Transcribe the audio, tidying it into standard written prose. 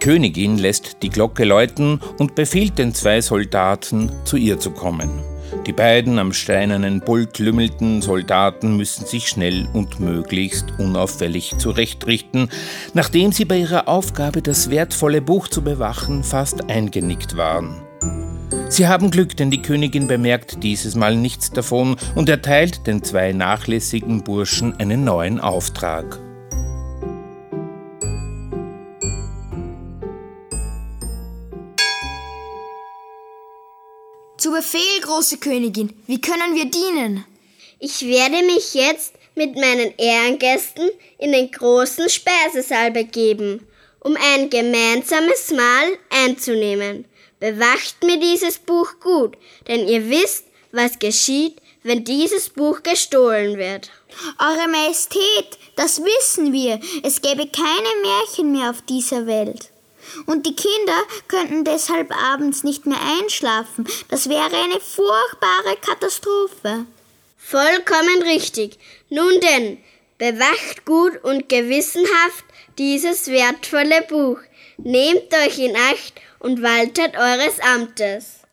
Königin lässt die Glocke läuten und befiehlt den 2 Soldaten, zu ihr zu kommen. Die beiden am steinernen Pult lümmelnden Soldaten müssen sich schnell und möglichst unauffällig zurechtrichten, nachdem sie bei ihrer Aufgabe, das wertvolle Buch zu bewachen, fast eingenickt waren. Sie haben Glück, denn die Königin bemerkt dieses Mal nichts davon und erteilt den 2 nachlässigen Burschen einen neuen Auftrag. Zu Befehl, große Königin, wie können wir dienen? Ich werde mich jetzt mit meinen Ehrengästen in den großen Speisesaal begeben, um ein gemeinsames Mahl einzunehmen. Bewacht mir dieses Buch gut, denn ihr wisst, was geschieht, wenn dieses Buch gestohlen wird. Eure Majestät, das wissen wir. Es gäbe keine Märchen mehr auf dieser Welt. Und die Kinder könnten deshalb abends nicht mehr einschlafen. Das wäre eine furchtbare Katastrophe. Vollkommen richtig. Nun denn, bewacht gut und gewissenhaft dieses wertvolle Buch. Nehmt euch in Acht und waltet eures Amtes.